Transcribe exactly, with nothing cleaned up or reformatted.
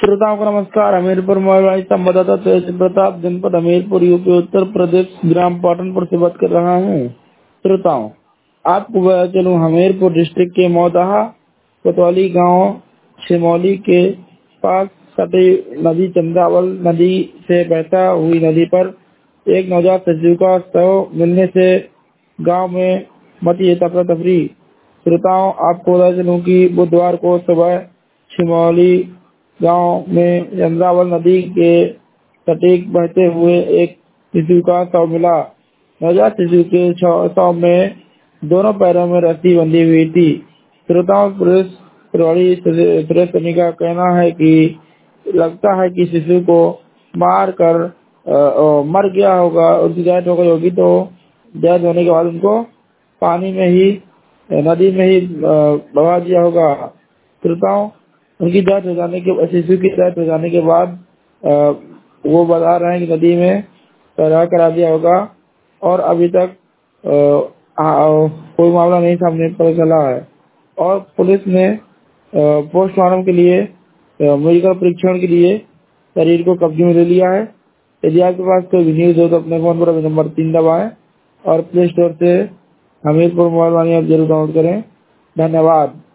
श्रोताओं को नमस्कार। हमीरपुर मोबाइल संवाददाता तेज प्रताप, जनपद हमीरपुर, यूपी, उत्तर प्रदेश, ग्राम पाटनपुर से बात कर रहा हूँ। श्रोताओं, आपको बता चलूं, हमीरपुर डिस्ट्रिक्ट के मोदाहा कोतवाली गांव छिमौली के पास सटी नदी चंद्रावल नदी से बहता हुई नदी पर एक नवजात शिशु का शव मिलने से गांव में मची तफरा तफरी। श्रोताओं, आपको बता चलूं कि बुधवार को सुबह छिमौली गांव में चंद्रावल नदी के सटीक बहते हुए एक शिशु का शव मिला। नवजात शिशु के शव में दोनों पैरों में रस्सी बंधी हुई थी। श्रोताओं, पुलिस प्रभारी सुरेश सैनी का कहना है कि लगता है कि शिशु को मार कर आ, आ, मर गया होगा, उसकी डेथ हो गई होगी। तो डेथ होने के बाद उनको पानी में ही नदी में ही बहा दिया होगा। श्रोताओं, उनकी डेथ हो जाने के शिशु की डेथ हो जाने के बाद आ, वो बता रहे हैं कि नदी में तैराक करा दिया होगा और अभी तक आ, आ, कोई मामला नहीं सामने पता चला है। और पुलिस ने पोस्टमार्टम के लिए मेडिकल परीक्षण के लिए शरीर को कब्जे में ले लिया है। यदि आपके पास कोई भी न्यूज हो तो अपने फोन पर अभी नंबर तीन दबाएं और प्ले स्टोर से हमीरपुर मोबाइल वाणी ऐप जरूर डाउनलोड करें। धन्यवाद।